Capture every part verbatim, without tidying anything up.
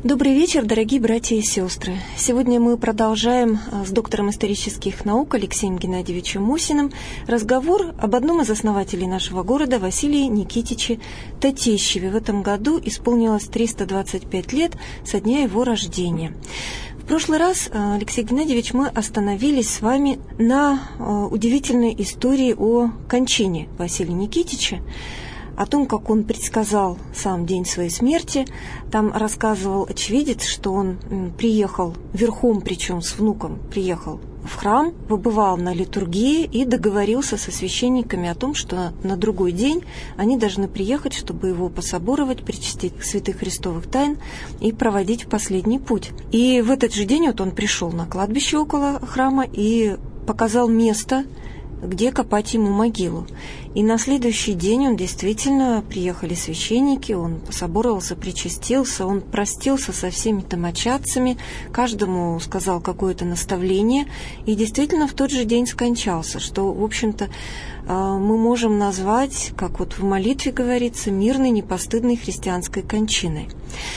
Добрый вечер, дорогие братья и сестры. Сегодня мы продолжаем с доктором исторических наук Алексеем Геннадьевичем Мусиным разговор об одном из основателей нашего города, Василии Никитиче Татищеве. В этом году исполнилось триста двадцать пять лет со дня его рождения. В прошлый раз, Алексей Геннадьевич, мы остановились с вами на удивительной истории о кончине Василия Никитича, о том, как он предсказал сам день своей смерти. Там рассказывал очевидец, что он приехал верхом, причем с внуком, приехал в храм, побывал на литургии и договорился со священниками о том, что на другой день они должны приехать, чтобы его пособоровать, причастить святых христовых тайн и проводить в последний путь. И в этот же день вот он пришел на кладбище около храма и показал место, где копать ему могилу. И на следующий день он действительно, приехали священники, он пособоровался, причастился, он простился со всеми домочадцами, каждому сказал какое-то наставление, и действительно в тот же день скончался, что, в общем-то, мы можем назвать, как вот в молитве говорится, мирной, непостыдной христианской кончиной.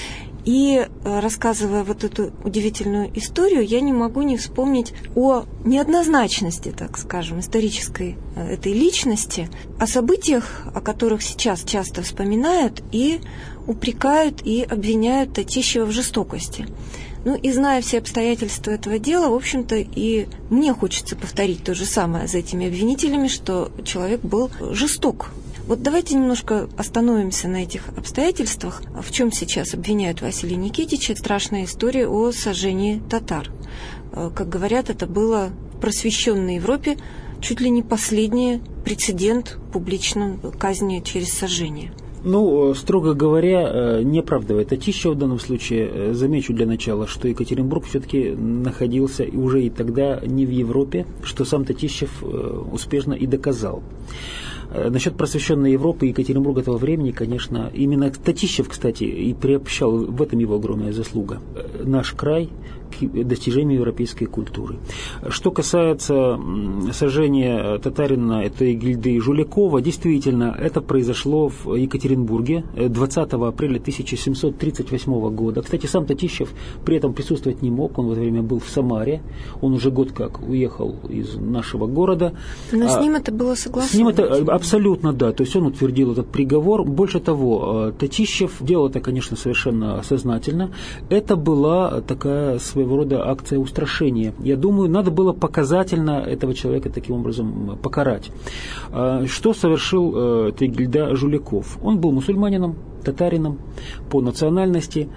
И рассказывая вот эту удивительную историю, я не могу не вспомнить о неоднозначности, так скажем, исторической этой личности, о событиях, о которых сейчас часто вспоминают и упрекают и обвиняют Татищева в жестокости. Ну и зная все обстоятельства этого дела, в общем-то, и мне хочется повторить то же самое за этими обвинителями, что человек был жесток. Вот давайте немножко остановимся на этих обстоятельствах. В чем сейчас обвиняют Василия Никитича? Страшная история о сожжении татар. Как говорят, это было в просвещенной Европе чуть ли не последний прецедент публичной казни через сожжение. Ну, строго говоря, не оправдывает Татищева в данном случае. Замечу для начала, что Екатеринбург все-таки находился уже и тогда не в Европе, что сам Татищев успешно и доказал. Насчет просвещенной Европы и Екатеринбурга этого времени, конечно, именно Татищев, кстати, и приобщал, в этом его огромная заслуга, наш край к достижению европейской культуры. Что касается сожжения татарина этой гильды Жулякова, действительно, это произошло в Екатеринбурге двадцатого апреля тысяча семьсот тридцать восьмого года. Кстати, сам Татищев при этом присутствовать не мог, он в это время был в Самаре, он уже год как уехал из нашего города. Но а, с ним это было согласовано? С ним это абсолютно, да, то есть он утвердил этот приговор. Больше того, Татищев делал это, конечно, совершенно сознательно. Это была такая своего рода акция устрашения. Я думаю, надо было показательно этого человека таким образом покарать. Что совершил Тегильда Жуляков? Он был мусульманином, татарином по национальности,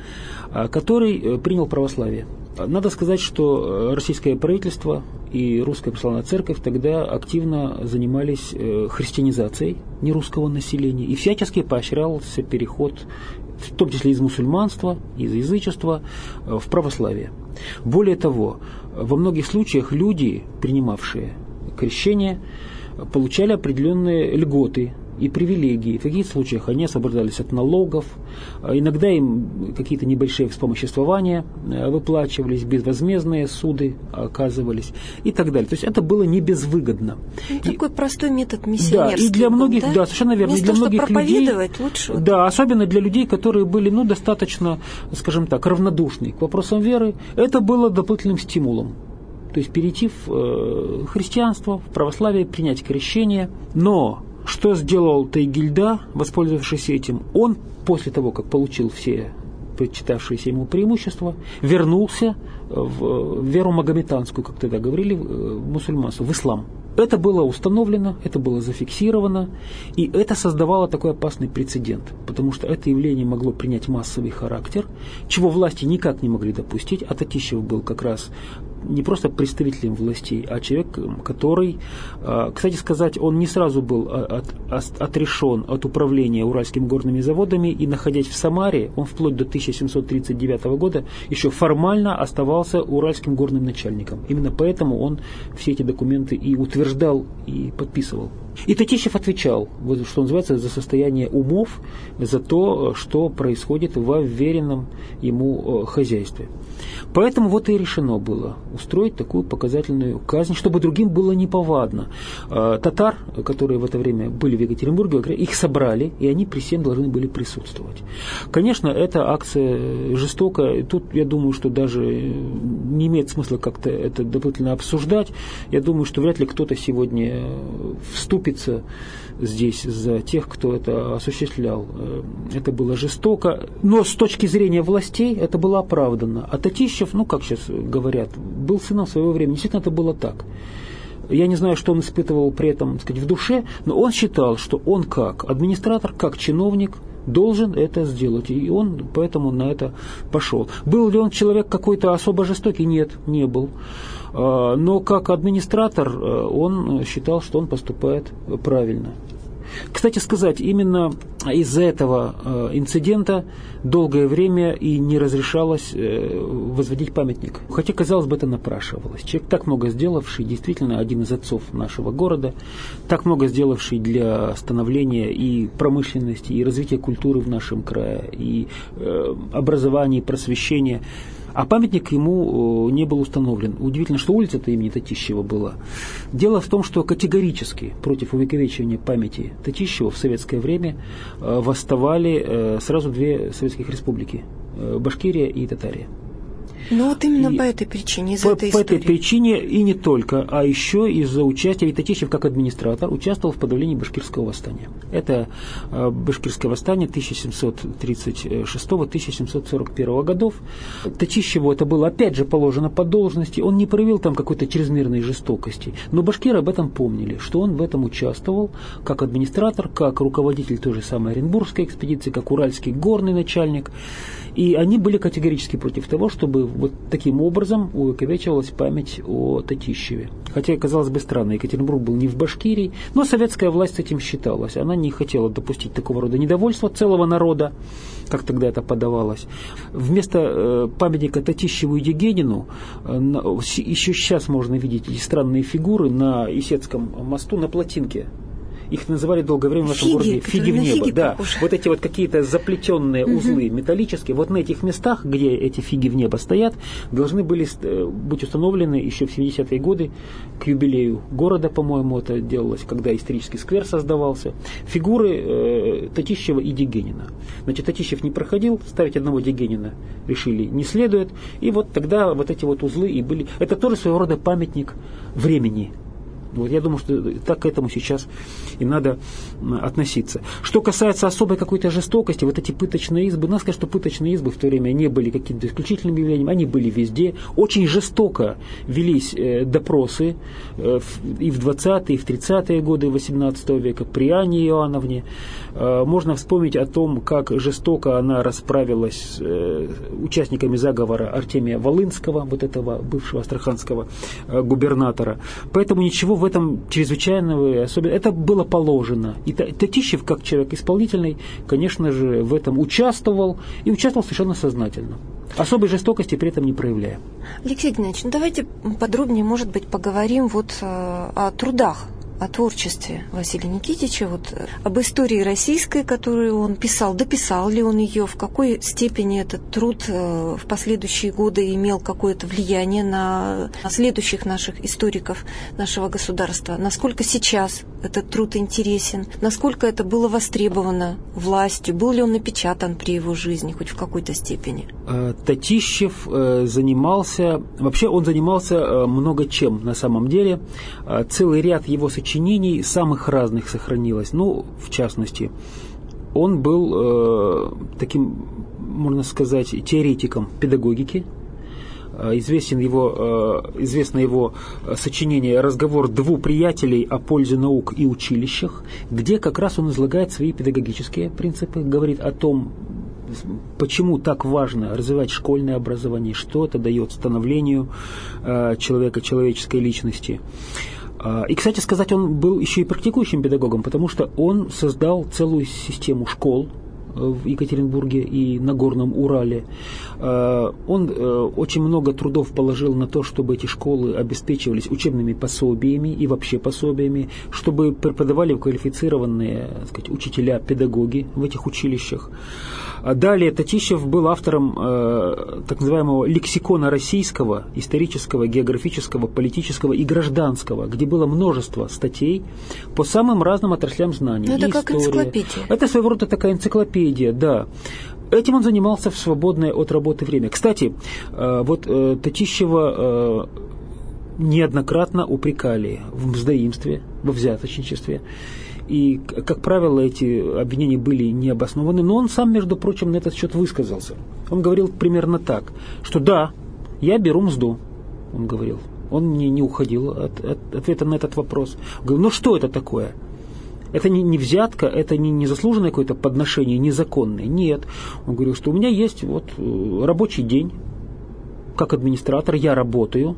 который принял православие. Надо сказать, что российское правительство и Русская православная церковь тогда активно занимались христианизацией нерусского населения и всячески поощрялся переход, в том числе из мусульманства, из язычества, в православие. Более того, во многих случаях люди, принимавшие крещение, получали определенные льготы и привилегии. В каких случаях они освобождались от налогов, иногда им какие-то небольшие вспомоществования выплачивались, безвозмездные суды оказывались и так далее. То есть это было не безвыгодно. Ну, такой и, простой метод миссионерства. Да, и для многих, да? да, совершенно верно. Вместо для того, многих чтобы проповедовать, людей, лучше. Да, особенно для людей, которые были, ну, достаточно, скажем так, равнодушны к вопросам веры, это было дополнительным стимулом. То есть перейти в христианство, в православие, принять крещение. Но что сделал Тегильда, воспользовавшись этим? Он, после того, как получил все причитавшиеся ему преимущества, вернулся в веру магометанскую, как тогда говорили, в мусульманство, в ислам. Это было установлено, это было зафиксировано, и это создавало такой опасный прецедент, потому что это явление могло принять массовый характер, чего власти никак не могли допустить, а Татищев был как раз не просто представителем властей, а человек, который, кстати сказать, он не сразу был от, от, отрешен от управления Уральскими горными заводами, и, находясь в Самаре, он вплоть до тысяча семьсот тридцать девятого года еще формально оставался уральским горным начальником. Именно поэтому он все эти документы и утверждал, и подписывал. И Татищев отвечал, вот, что называется, за состояние умов, за то, что происходит во вверенном ему хозяйстве. Поэтому вот и решено было устроить такую показательную казнь, чтобы другим было неповадно. Татар, которые в это время были в Екатеринбурге, их собрали, и они при всем должны были присутствовать. Конечно, эта акция жестокая. Тут, я думаю, что даже не имеет смысла как-то это дополнительно обсуждать. Я думаю, что вряд ли кто-то сегодня вступится здесь за тех, кто это осуществлял. Это было жестоко, но с точки зрения властей это было оправдано. А Татищев, ну, как сейчас говорят, был сыном своего времени. Действительно, это было так. Я не знаю, что он испытывал при этом, так сказать, в душе, но он считал, что он как администратор, как чиновник должен это сделать, и он поэтому на это пошел. Был ли он человек какой-то особо жестокий? Нет, не был. Но как администратор он считал, что он поступает правильно. Кстати сказать, именно из-за этого инцидента долгое время и не разрешалось возводить памятник. Хотя, казалось бы, это напрашивалось. Человек, так много сделавший, действительно один из отцов нашего города, так много сделавший для становления и промышленности, и развития культуры в нашем крае, и образования, и просвещения. А памятник ему не был установлен. Удивительно, что улица-то имени Татищева была. Дело в том, что категорически против увековечивания памяти Татищева в советское время восставали сразу две советских республики – Башкирия и Татария. Ну вот именно и по этой причине, из по, этой по истории. По этой причине и не только, а еще из-за участия, ведь Татищев как администратор участвовал в подавлении башкирского восстания. Это э, башкирское восстание тысяча семьсот тридцать шестого — тысяча семьсот сорок первого годов. Татищеву это было опять же положено по должности, он не проявил там какой-то чрезмерной жестокости, но башкиры об этом помнили, что он в этом участвовал как администратор, как руководитель той же самой Оренбургской экспедиции, как уральский горный начальник. И они были категорически против того, чтобы вот таким образом увековечивалась память о Татищеве. Хотя, казалось бы, странно, Екатеринбург был не в Башкирии, но советская власть с этим считалась. Она не хотела допустить такого рода недовольства целого народа, как тогда это подавалось. Вместо э, памятника Татищеву и Дегенину э, на, еще сейчас можно видеть эти странные фигуры на Исетском мосту на плотинке. Их называли долгое время в нашем фиги, городе фиги в небо. Фиги да. похожи. Вот эти вот какие-то заплетенные узлы угу. металлические, вот на этих местах, где эти фиги в небо стоят, должны были быть установлены еще в семидесятые годы к юбилею города, по-моему, это делалось, когда исторический сквер создавался, фигуры э, Татищева и Дегенина. Значит, Татищев не проходил, ставить одного Дегенина решили не следует, и вот тогда вот эти вот узлы и были. Это тоже своего рода памятник времени. Вот я думаю, что так к этому сейчас и надо относиться. Что касается особой какой-то жестокости, вот эти пыточные избы, надо сказать, что пыточные избы в то время не были каким-то исключительным явлением, они были везде. Очень жестоко велись э, допросы э, в, и в двадцатые, и в тридцатые годы восемнадцатого века при Анне Иоанновне. Э, можно вспомнить о том, как жестоко она расправилась с э, участниками заговора Артемия Волынского, вот этого бывшего астраханского э, губернатора. Поэтому ничего в этом чрезвычайного особенно. Это было положено. И Татищев, как человек исполнительный, конечно же, в этом участвовал и участвовал совершенно сознательно. Особой жестокости при этом не проявляя. Алексей Геннадьевич, ну давайте подробнее, может быть, поговорим вот о трудах, о творчестве Василия Никитича, вот об истории российской, которую он писал, дописал ли он ее, в какой степени этот труд в последующие годы имел какое-то влияние на следующих наших историков нашего государства, насколько сейчас этот труд интересен, насколько это было востребовано властью, был ли он напечатан при его жизни, хоть в какой-то степени. Татищев занимался, вообще он занимался много чем на самом деле, целый ряд его сочинений самых разных сохранилось. Ну, в частности, он был э, таким, можно сказать, теоретиком педагогики. Известен его, э, известно его сочинение «Разговор двух приятелей о пользе наук и училищах», где как раз он излагает свои педагогические принципы, говорит о том, почему так важно развивать школьное образование, что это дает становлению э, человека, человеческой личности. И, кстати сказать, он был еще и практикующим педагогом, потому что он создал целую систему школ в Екатеринбурге и на Горном Урале. Он очень много трудов положил на то, чтобы эти школы обеспечивались учебными пособиями и вообще пособиями, чтобы преподавали квалифицированные, так сказать, учителя, педагоги в этих училищах. Далее Татищев был автором э, так называемого лексикона российского, исторического, географического, политического и гражданского, где было множество статей по самым разным отраслям знаний. Но это как история. Энциклопедия. Это своего рода такая энциклопедия, да. Этим он занимался в свободное от работы время. Кстати, э, вот э, Татищева э, неоднократно упрекали в мздоимстве, во взяточничестве. И, как правило, эти обвинения были необоснованы, но он сам, между прочим, на этот счет высказался. Он говорил примерно так, что да, я беру мзду, он говорил. Он не, не уходил от, от ответа на этот вопрос. Он говорил, ну что это такое? Это не, не взятка, это не незаслуженное какое-то подношение, незаконное. Нет. Он говорил, что у меня есть вот рабочий день, как администратор, я работаю,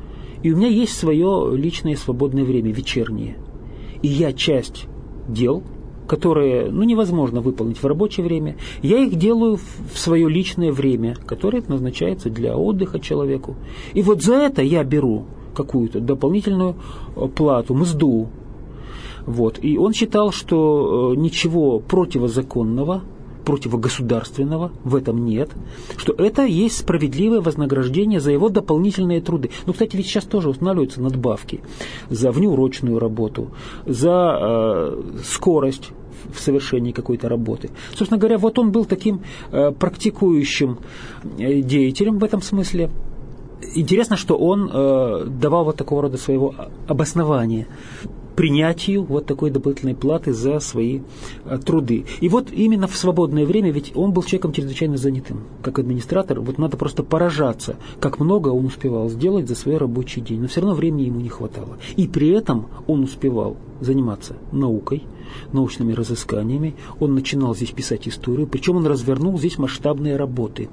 и у меня есть свое личное свободное время, вечернее. И я часть дел, которые ну, невозможно выполнить в рабочее время, я их делаю в свое личное время, которое назначается для отдыха человеку. И вот за это я беру какую-то дополнительную плату, мзду. Вот. И он считал, что ничего противозаконного, противогосударственного в этом нет, что это есть справедливое вознаграждение за его дополнительные труды. Ну, кстати, ведь сейчас тоже устанавливаются надбавки за внеурочную работу, за э, скорость в совершении какой-то работы. Собственно говоря, вот он был таким э, практикующим э, деятелем в этом смысле. Интересно, что он э, давал вот такого рода своего обоснования принятию вот такой дополнительной платы за свои а, труды. И вот именно в свободное время, ведь он был человеком чрезвычайно занятым, как администратор, вот надо просто поражаться, как много он успевал сделать за свой рабочий день, но все равно времени ему не хватало. И при этом он успевал заниматься наукой, научными разысканиями, он начинал здесь писать историю, причем он развернул здесь масштабные работы.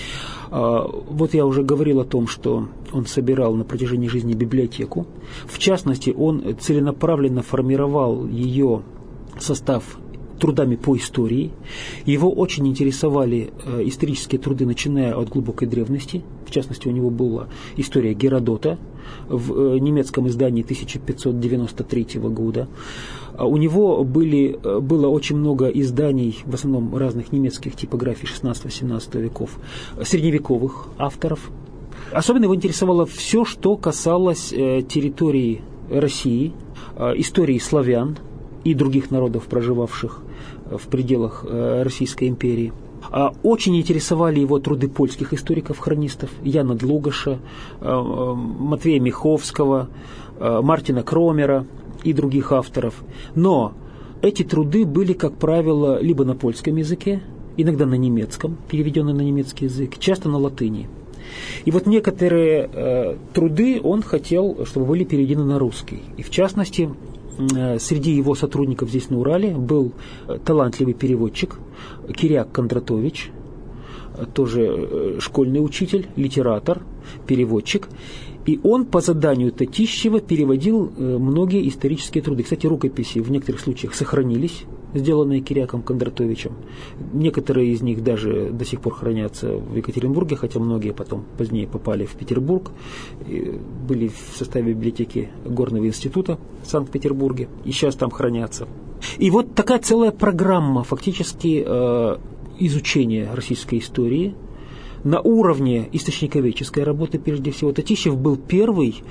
Вот я уже говорил о том, что он собирал на протяжении жизни библиотеку. В частности, он целенаправленно формировал ее состав трудами по истории. Его очень интересовали исторические труды, начиная от глубокой древности. В частности, у него была история Геродота в немецком издании тысяча пятьсот девяносто третьего года. У него были, было очень много изданий, в основном разных немецких типографий шестнадцатого-семнадцатого веков, средневековых авторов. Особенно его интересовало все, что касалось территории России, истории славян и других народов, проживавших в пределах Российской империи. Очень интересовали его труды польских историков-хронистов Яна Длугаша, Матвея Миховского, Мартина Кромера и других авторов. Но эти труды были, как правило, либо на польском языке, иногда на немецком, переведенные на немецкий язык, часто на латыни. И вот некоторые э, труды он хотел, чтобы были переведены на русский. И в частности, э, среди его сотрудников здесь на Урале был талантливый переводчик Киряк Кондратович, тоже э, школьный учитель, литератор, переводчик. И он по заданию Татищева переводил э, многие исторические труды. Кстати, рукописи в некоторых случаях сохранились, сделанные Киряком Кондратовичем. Некоторые из них даже до сих пор хранятся в Екатеринбурге, хотя многие потом позднее попали в Петербург, были в составе библиотеки Горного института в Санкт-Петербурге, и сейчас там хранятся. И вот такая целая программа фактически э, изучения российской истории на уровне источниковедческой работы, прежде всего. Татищев был первый,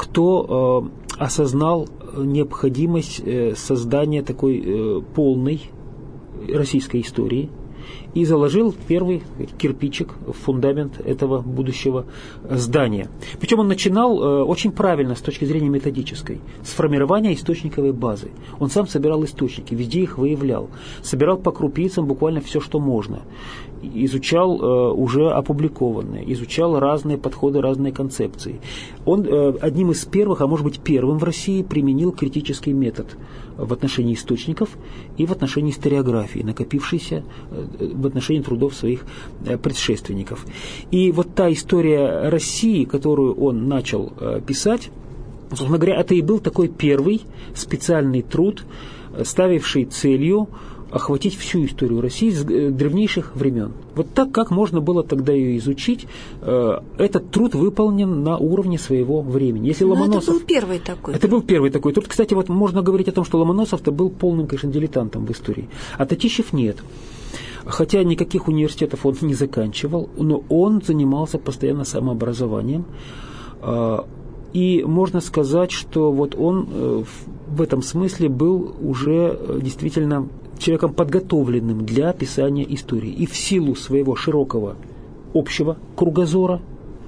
кто э, осознал необходимость э, создания такой э, полной российской истории и заложил первый кирпичик в фундамент этого будущего здания. Причем он начинал э, очень правильно с точки зрения методической, с формирования источниковой базы. Он сам собирал источники, везде их выявлял, собирал по крупицам буквально все, что можно. Изучал э, уже опубликованные, изучал разные подходы, разные концепции. Он э, одним из первых, а может быть первым в России применил критический метод в отношении источников и в отношении историографии, накопившейся э, в отношении трудов своих э, предшественников. И вот та история России, которую он начал э, писать, собственно говоря, это и был такой первый специальный труд, ставивший целью охватить всю историю России с древнейших времен. Вот так, как можно было тогда ее изучить, этот труд выполнен на уровне своего времени. Если Ломоносов... Это был первый такой. Это был первый такой труд. Кстати, вот можно говорить о том, что Ломоносов-то был полным, конечно, дилетантом в истории, а Татищев нет. Хотя никаких университетов он не заканчивал, но он занимался постоянно самообразованием. И можно сказать, что вот он в этом смысле был уже действительно человеком подготовленным для описания истории. И в силу своего широкого общего кругозора,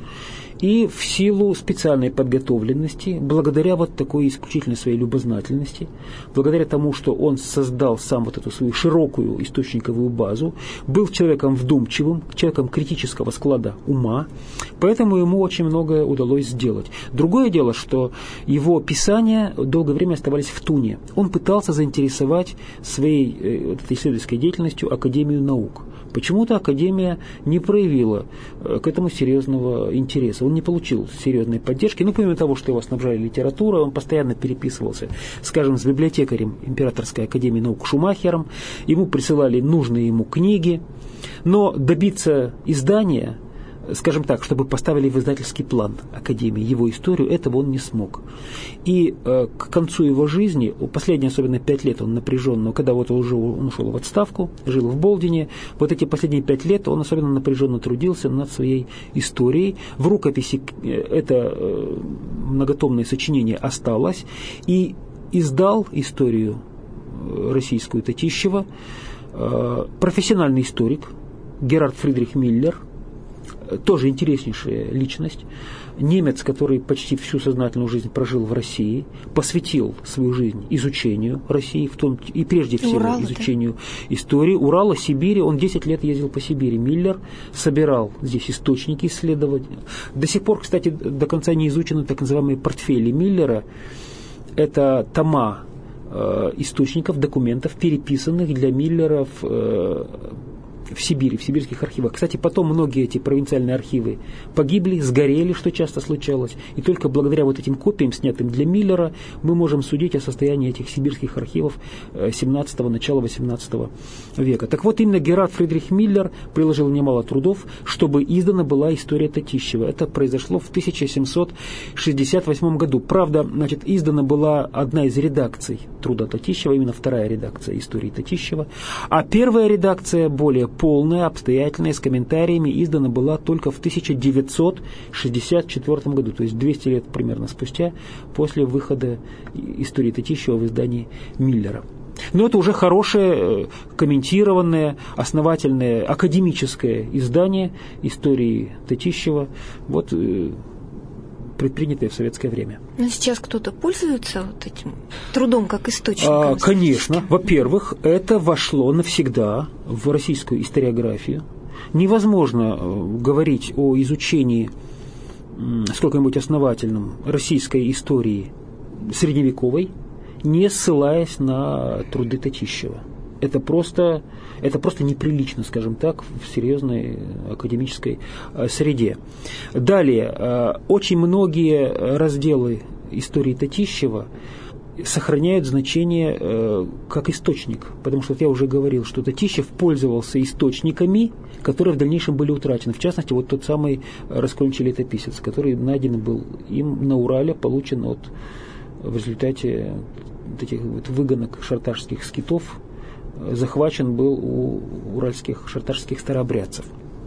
и в силу специальной подготовленности, благодаря вот такой исключительной своей любознательности, благодаря тому, что он создал сам вот эту свою широкую источниковую базу, был человеком вдумчивым, человеком критического склада ума, поэтому ему очень многое удалось сделать. Другое дело, что его писания долгое время оставались в туне. Он пытался заинтересовать своей э, этой исследовательской деятельностью Академию наук. Почему-то Академия не проявила к этому серьезного интереса. Он не получил серьезной поддержки. Ну, помимо того, что его снабжали литературой, он постоянно переписывался, скажем, с библиотекарем Императорской Академии наук Шумахером. Ему присылали нужные ему книги. Но добиться издания, скажем так, чтобы поставили в издательский план Академии его историю, этого он не смог. И э, к концу его жизни, последние особенно пять лет он напряженно, когда вот уже он ушел в отставку, жил в Болдине, вот эти последние пять лет он особенно напряженно трудился над своей историей. В рукописи это э, многотомное сочинение осталось, и издал историю российскую Татищева э, профессиональный историк Герард Фридрих Миллер, тоже интереснейшая личность, немец, который почти всю сознательную жизнь прожил в России, посвятил свою жизнь изучению России, в том, и прежде всего Урал, изучению да? истории Урала, Сибири. Он десять лет ездил по Сибири. Миллер собирал здесь источники исследования. До сих пор, кстати, до конца не изучены так называемые портфели Миллера. Это тома э, источников, документов, переписанных для Миллера в э, в Сибири, в сибирских архивах. Кстати, потом многие эти провинциальные архивы погибли, сгорели, что часто случалось. И только благодаря вот этим копиям, снятым для Миллера, мы можем судить о состоянии этих сибирских архивов семнадцатого, начала восемнадцатого века. Так вот, именно Герард Фридрих Миллер приложил немало трудов, чтобы издана была история Татищева. Это произошло в тысяча семьсот шестьдесят восьмом году. Правда, значит, издана была одна из редакций труда Татищева, именно вторая редакция истории Татищева. А первая редакция, более полная, обстоятельная, с комментариями, издана была только в тысяча девятьсот шестьдесят четвёртом году, то есть двести лет примерно спустя, после выхода истории Татищева в издании Миллера. Но это уже хорошее, комментированное, основательное, академическое издание истории Татищева, вот, предпринятое в советское время. Но сейчас кто-то пользуется вот этим трудом как источником? А, конечно. Во-первых, это вошло навсегда в российскую историографию. Невозможно говорить о изучении сколько-нибудь основательном российской истории средневековой, не ссылаясь на труды Татищева. Это просто, это просто неприлично, скажем так, в серьезной академической среде. Далее, очень многие разделы истории Татищева сохраняют значение как источник, потому что вот я уже говорил, что Татищев пользовался источниками, которые в дальнейшем были утрачены. В частности, вот тот самый раскольничий летописец, который найден был им на Урале, получен от, в результате вот этих вот выгонок шарташских скитов, захвачен был у уральских шарташских старообрядцев.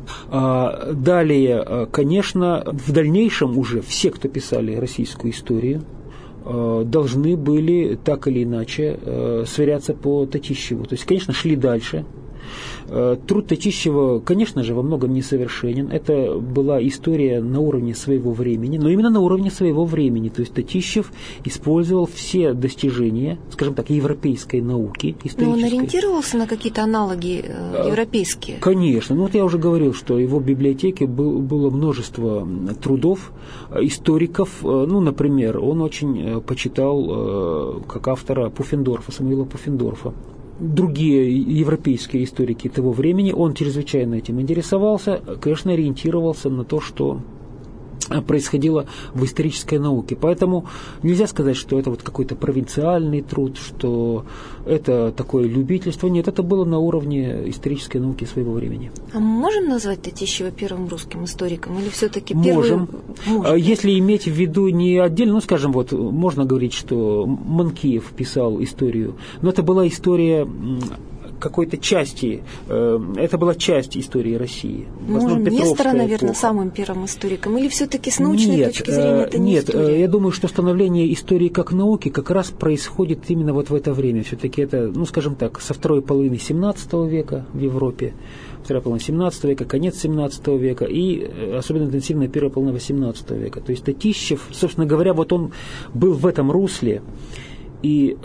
Далее, конечно, в дальнейшем уже все, кто писали российскую историю, должны были так или иначе сверяться по Татищеву. То есть, конечно, шли дальше. Труд Татищева, конечно же, во многом несовершенен. Это была история на уровне своего времени, но именно на уровне своего времени. То есть Татищев использовал все достижения, скажем так, европейской науки, исторической. Но он ориентировался на какие-то аналоги э, европейские? Конечно. Ну вот я уже говорил, что в его библиотеке был, было множество трудов историков. Ну, например, он очень почитал как автора Пуффендорфа, Самуила Пуффендорфа. Другие европейские историки того времени, он чрезвычайно этим интересовался, конечно, ориентировался на то, что происходило в исторической науке. Поэтому нельзя сказать, что это вот какой-то провинциальный труд, что это такое любительство. Нет, это было на уровне исторической науки своего времени. А мы можем назвать Татищева первым русским историком? Или все-таки можем. первый... Можем. Если иметь в виду не отдельно, ну, скажем, вот можно говорить, что Манкиев писал историю, но это была история какой-то части, это была часть истории России. Можем Нестора, наверное, эпоха. Самым первым историком, или все-таки с научной нет, точки зрения это не нет, история? Я думаю, что становление истории как науки как раз происходит именно вот в это время. Все-таки это, ну, скажем так, со второй половины семнадцатого века в Европе, вторая половина семнадцатого века, конец семнадцатого века и особенно интенсивная первая половина восемнадцатого века. То есть Татищев, собственно говоря, вот он был в этом русле, и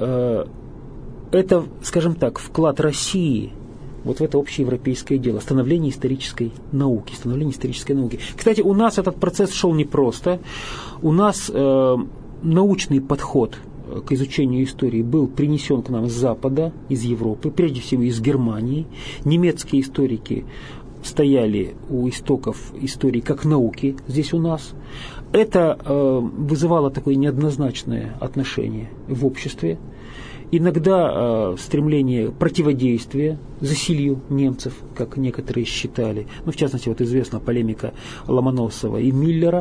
это, скажем так, вклад России вот в это общеевропейское дело, становление исторической науки, становление исторической науки. Кстати, у нас этот процесс шел непросто. У нас э, научный подход к изучению истории был принесен к нам с Запада, из Европы, прежде всего из Германии. Немецкие историки стояли у истоков истории как науки здесь у нас. Это э, вызывало такое неоднозначное отношение в обществе. Иногда э, стремление противодействия засилью немцев, как некоторые считали. Ну, в частности, вот известна полемика Ломоносова и Миллера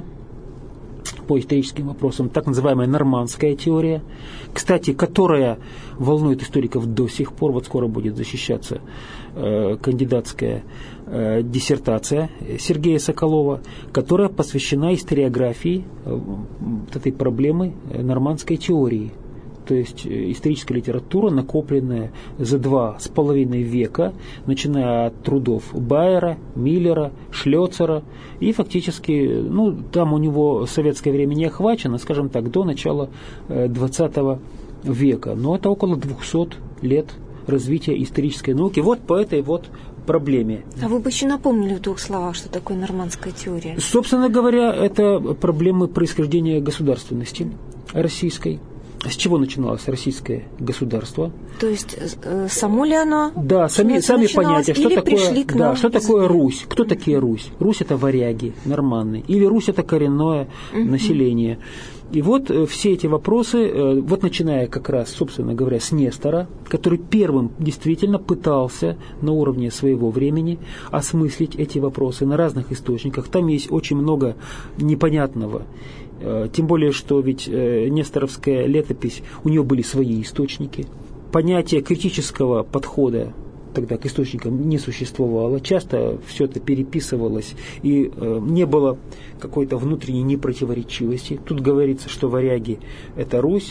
по историческим вопросам, так называемая нормандская теория, кстати, которая волнует историков до сих пор. Вот скоро будет защищаться э, кандидатская э, диссертация Сергея Соколова, которая посвящена историографии э, вот этой проблемы э, нормандской теории. То есть историческая литература, накопленная за два с половиной века, начиная от трудов Байера, Миллера, Шлёцера, и фактически, ну, там у него советское время не охвачено, скажем так, до начала двадцатого века. Но это около двухсот лет развития исторической науки. Вот по этой вот проблеме. А вы бы еще напомнили в двух словах, что такое нормандская теория? Собственно говоря, это проблемы происхождения государственности российской. С чего начиналось российское государство? То есть э, само ли оно? Да, сами, сами понятия, что такое, к да, нам что такое Русь, кто mm-hmm. такие Русь? Русь это варяги, норманны, или Русь это коренное mm-hmm. население. И вот э, все эти вопросы, э, вот начиная как раз, собственно говоря, с Нестора, который первым действительно пытался на уровне своего времени осмыслить эти вопросы на разных источниках. Там есть очень много непонятного. Тем более, что ведь несторовская летопись, у нее были свои источники. Понятие критического подхода тогда к источникам не существовало. Часто все это переписывалось, и не было какой-то внутренней непротиворечивости. Тут говорится, что варяги – это Русь,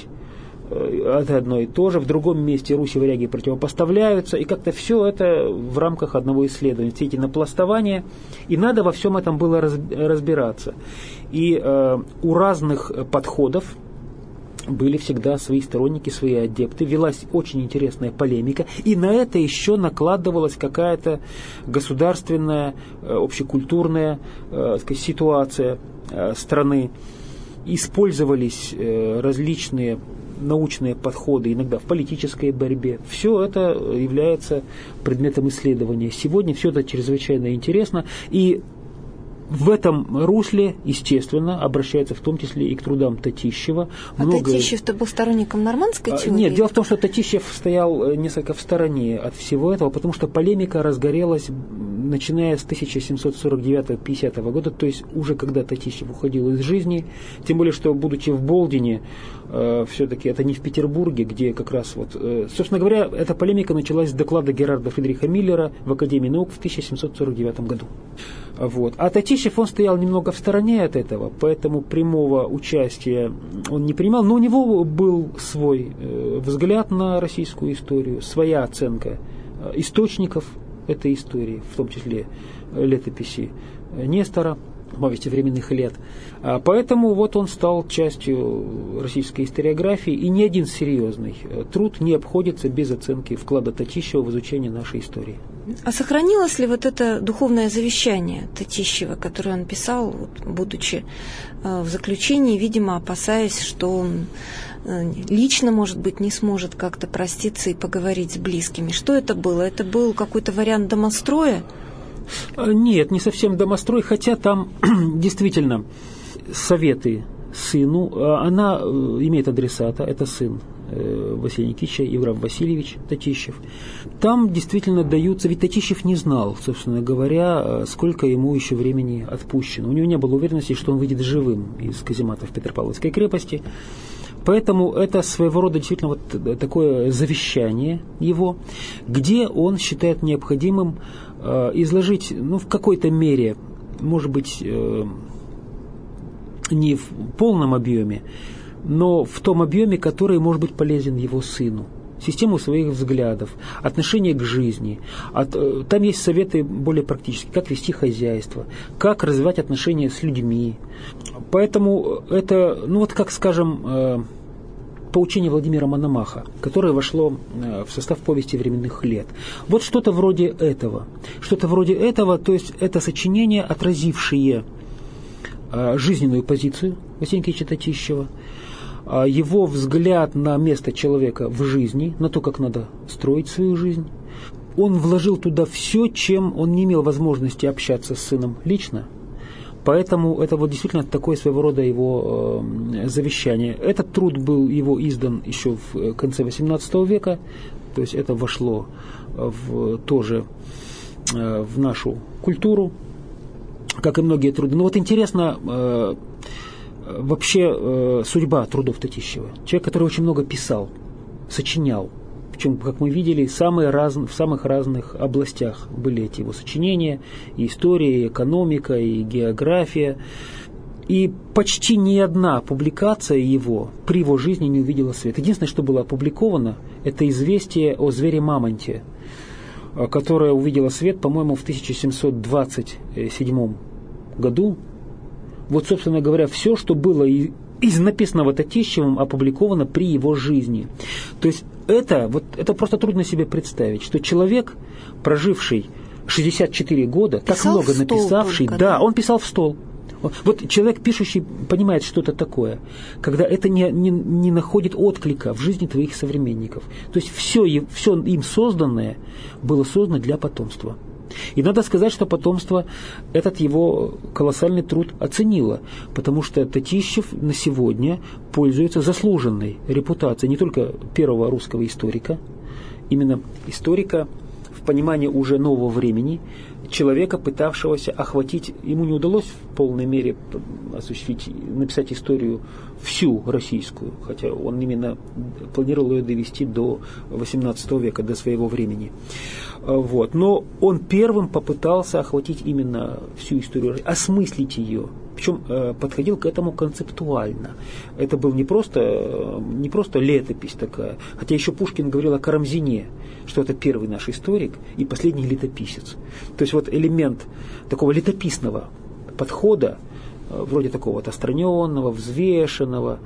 это одно и то же. В другом месте Русь и варяги противопоставляются, и как-то все это в рамках одного исследования, все эти напластования, и надо во всем этом было разбираться. И э, у разных подходов были всегда свои сторонники, свои адепты, велась очень интересная полемика, и на это еще накладывалась какая-то государственная, общекультурная э, сказать, ситуация э, страны. Использовались э, различные научные подходы, иногда в политической борьбе. Все это является предметом исследования. Сегодня все это чрезвычайно интересно, и в этом русле, естественно, обращается в том числе и к трудам Татищева. А Много... Татищев-то был сторонником нормандской теории? Нет, дело в том, что Татищев стоял несколько в стороне от всего этого, потому что полемика разгорелась, начиная с тысяча семьсот сорок девятого — пятидесятого года, то есть уже когда Татищев уходил из жизни, тем более, что, будучи в Болдине, э, все-таки это не в Петербурге, где как раз вот... Э, собственно говоря, эта полемика началась с доклада Герарда Фридриха Миллера в Академии наук в тысяча семьсот сорок девятом году. Вот. А Татищев, он стоял немного в стороне от этого, поэтому прямого участия он не принимал, но у него был свой э, взгляд на российскую историю, своя оценка э, источников этой истории, в том числе летописи Нестора, повести временных лет. А поэтому вот он стал частью российской историографии, и ни один серьезный труд не обходится без оценки вклада Татищева в изучение нашей истории. А сохранилось ли вот это духовное завещание Татищева, которое он писал, будучи в заключении, видимо, опасаясь, что он лично, может быть, не сможет как-то проститься и поговорить с близкими? Что это было? Это был какой-то вариант домостроя? Нет, не совсем домострой, хотя там действительно советы сыну. Она имеет адресата, это сын Василия Никитича, Евграф Васильевич Татищев. Там действительно даются, ведь Татищев не знал, собственно говоря, сколько ему еще времени отпущено. У него не было уверенности, что он выйдет живым из казематов Петропавловской крепости. Поэтому это своего рода действительно вот такое завещание его, где он считает необходимым э, изложить, ну, в какой-то мере, может быть, э, не в полном объеме, но в том объеме, который может быть полезен его сыну. Систему своих взглядов, отношение к жизни. От, э, там есть советы более практические, как вести хозяйство, как развивать отношения с людьми. Поэтому это, ну вот как, скажем, э, поучение Владимира Мономаха, которое вошло э, в состав повести временных лет. Вот что-то вроде этого. Что-то вроде этого, то есть это сочинение, отразившее э, жизненную позицию Василия Никитича Татищева, его взгляд на место человека в жизни, на то, как надо строить свою жизнь. Он вложил туда все, чем он не имел возможности общаться с сыном лично. Поэтому это вот действительно такое своего рода его э, завещание. Этот труд был его издан еще в конце восемнадцатого века, то есть это вошло в, тоже э, в нашу культуру, как и многие труды. Но вот интересно э, вообще э, судьба трудов Татищева. Человек, который очень много писал, сочинял. Причем, как мы видели, самые раз, в самых разных областях были эти его сочинения. И история, и экономика, и география. И почти ни одна публикация его при его жизни не увидела свет. Единственное, что было опубликовано, это известие о звере-мамонте, которое увидело свет, по-моему, в тысяча семьсот двадцать седьмом году. Вот, собственно говоря, все, что было из написанного Татищевым, опубликовано при его жизни. То есть это, вот, это просто трудно себе представить, что человек, проживший шестьдесят четыре года, писал так много написавший, только, да, да, он писал в стол. Вот человек, пишущий, понимает, что это такое, когда это не, не, не находит отклика в жизни твоих современников. То есть все, все им созданное было создано для потомства. И надо сказать, что потомство этот его колоссальный труд оценило, потому что Татищев на сегодня пользуется заслуженной репутацией не только первого русского историка, именно историка в понимании уже нового времени, человека, пытавшегося охватить, ему не удалось в полной мере осуществить, написать историю всю российскую, хотя он именно планировал ее довести до восемнадцатого века, до своего времени. Вот. Но он первым попытался охватить именно всю историю, осмыслить ее. Причем подходил к этому концептуально. Это был не просто, не просто летопись такая, хотя еще Пушкин говорил о Карамзине, что это первый наш историк и последний летописец. То есть вот элемент такого летописного подхода, вроде такого вот отстраненного, взвешенного,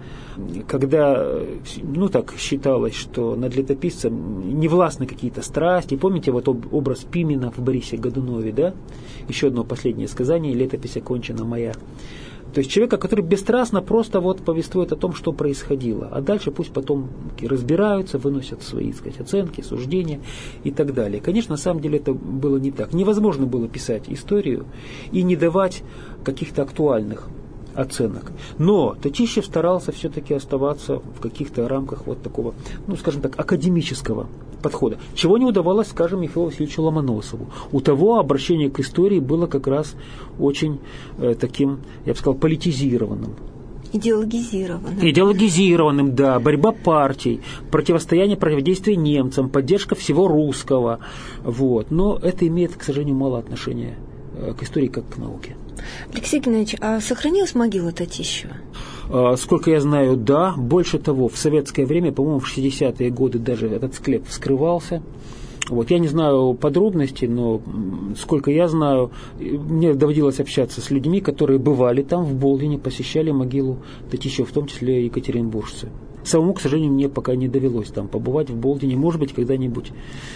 когда, ну так считалось, что над летописцем не властны какие-то страсти. Помните вот образ Пимена в Борисе Годунове, да? Еще одно последнее сказание: «Летопись окончена моя». То есть человека, который бесстрастно просто вот повествует о том, что происходило, а дальше пусть потом разбираются, выносят свои, так сказать, оценки, суждения и так далее. Конечно, на самом деле это было не так. Невозможно было писать историю и не давать каких-то актуальных оценок. Но Татищев старался все-таки оставаться в каких-то рамках вот такого, ну, скажем так, академического подхода. Чего не удавалось, скажем, Михаилу Васильевичу Ломоносову. У того обращение к истории было как раз очень э, таким, я бы сказал, политизированным. Идеологизированным. Идеологизированным, да. Борьба партий, противостояние, противодействие немцам, поддержка всего русского. Вот. Но это имеет, к сожалению, мало отношения э, к истории как к науке. Алексей Геннадьевич, а сохранилась могила Татищева? Сколько я знаю, да. Больше того, в советское время, по-моему, в шестидесятые годы даже этот склеп вскрывался. Вот. Я не знаю подробностей, но сколько я знаю, мне доводилось общаться с людьми, которые бывали там, в Болдине, посещали могилу Татищева, в том числе екатеринбуржцы. Самому, к сожалению, мне пока не довелось там побывать в Болдине. Может быть, когда-нибудь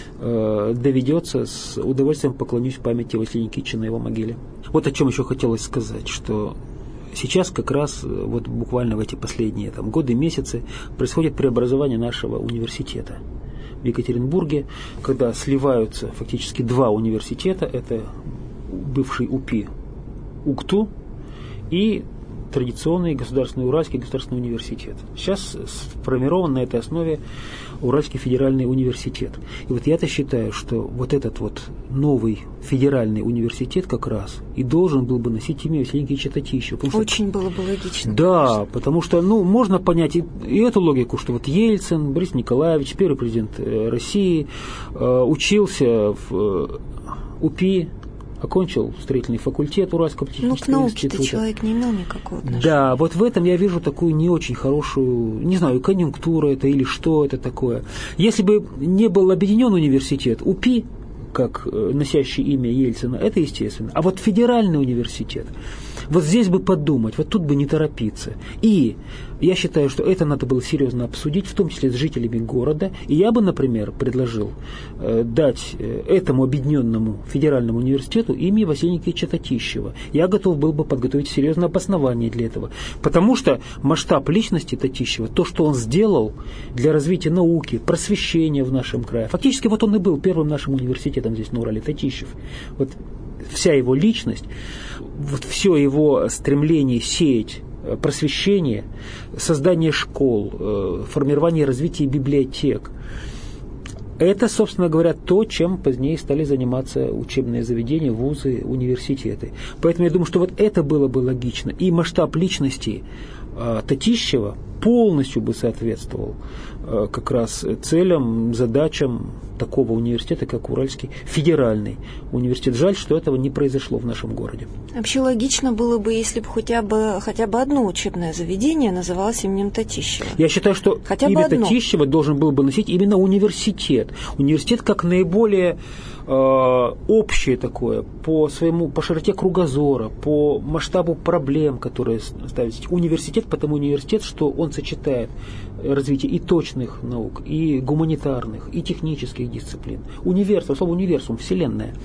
э, доведется, с удовольствием поклонюсь памяти Василия Никитича на его могиле. Вот о чем еще хотелось сказать, что сейчас как раз, вот буквально в эти последние там, годы, месяцы, происходит преобразование нашего университета в Екатеринбурге, когда сливаются фактически два университета, это бывший УПИ УКТУ и традиционный государственный Уральский государственный университет. Сейчас сформирован на этой основе Уральский федеральный университет. И вот я-то считаю, что вот этот вот новый федеральный университет как раз и должен был бы носить имя Василия Никитича Татищева. Очень что, было бы логично. Да, конечно. Потому что, ну, можно понять и, и эту логику, что вот Ельцин, Борис Николаевич, первый президент России, э, учился в э, УПИ, окончил строительный факультет Уральского политехнического института. Ну, к науке-то человек не имел никакого отношения. Да, вот в этом я вижу такую не очень хорошую, не знаю, конъюнктуру это или что это такое. Если бы не был объединен университет УПИ, как носящий имя Ельцина, это естественно. А вот федеральный университет, вот здесь бы подумать, вот тут бы не торопиться. И я считаю, что это надо было серьезно обсудить, в том числе с жителями города. И я бы, например, предложил э, дать этому объединенному федеральному университету имя Василия Никитича Татищева. Я готов был бы подготовить серьезное обоснование для этого. Потому что масштаб личности Татищева, то, что он сделал для развития науки, просвещения в нашем крае, фактически вот он и был первым нашим университетом здесь на Урале, Татищев. Вот вся его личность, вот все его стремление сеять просвещение, создание школ, формирование и развитие библиотек. Это, собственно говоря, то, чем позднее стали заниматься учебные заведения, вузы, университеты. Поэтому я думаю, что вот это было бы логично. И масштаб личности Татищева полностью бы соответствовал как раз целям, задачам такого университета, как Уральский федеральный университет. Жаль, что этого не произошло в нашем городе. Вообще логично было бы, если бы хотя бы, хотя бы одно учебное заведение называлось именем Татищева. Я считаю, что хотя имя Татищева должен был бы носить именно университет. Университет как наиболее э, общее такое, по своему, по широте кругозора, по масштабу проблем, которые ставятся. Университет, потому университет, что он сочетает развитие и точных наук, и гуманитарных, и технических дисциплин. Универсум, слово универсум, вселенная.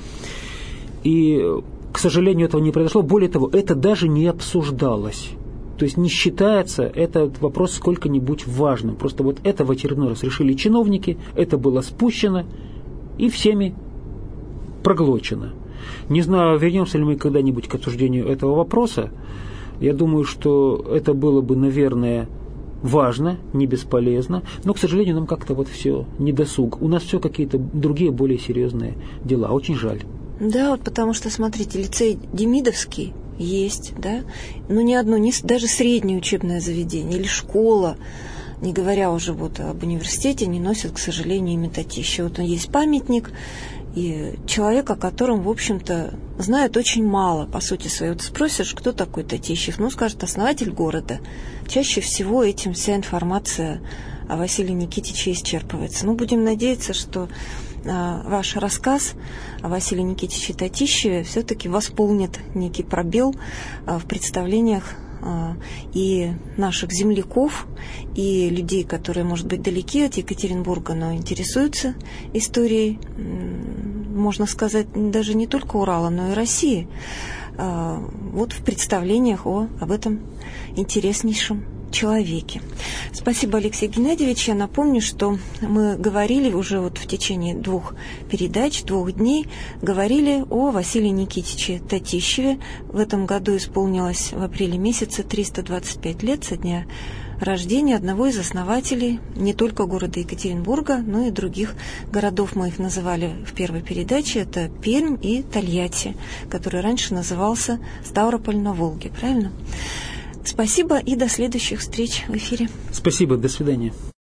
И, к сожалению, этого не произошло. Более того, это даже не обсуждалось. То есть не считается этот вопрос сколько-нибудь важным. Просто вот это в очередной раз решили чиновники, это было спущено и всеми проглочено. Не знаю, вернемся ли мы когда-нибудь к обсуждению этого вопроса. Я думаю, что это было бы, наверное, важно, не бесполезно, но, к сожалению, нам как-то вот все недосуг. У нас все какие-то другие, более серьезные дела. Очень жаль. Да, вот потому что, смотрите, лицей Демидовский есть, да, но ни одно, ни, даже среднее учебное заведение или школа, не говоря уже вот об университете, не носит, к сожалению, имя Татищева. Вот есть памятник, и человек, о котором, в общем-то, знают очень мало, по сути своей. Вот спросишь, кто такой Татищев? Ну, скажет, основатель города. Чаще всего этим вся информация о Василии Никитиче исчерпывается. Ну, будем надеяться, что а, ваш рассказ о Василии Никитиче Татищеве все-таки восполнит некий пробел а, в представлениях а, и наших земляков, и людей, которые, может быть, далеки от Екатеринбурга, но интересуются историей, можно сказать, даже не только Урала, но и России, а, вот в представлениях о, об этом интереснейшем человеке. Спасибо, Алексей Геннадьевич. Я напомню, что мы говорили уже вот в течение двух передач, двух дней, говорили о Василии Никитиче Татищеве. В этом году исполнилось в апреле месяце триста двадцать пять лет со дня рождения одного из основателей не только города Екатеринбурга, но и других городов. Мы их называли в первой передаче. Это Пермь и Тольятти, который раньше назывался Ставрополь на Волге. Правильно? Спасибо и до следующих встреч в эфире. Спасибо, до свидания.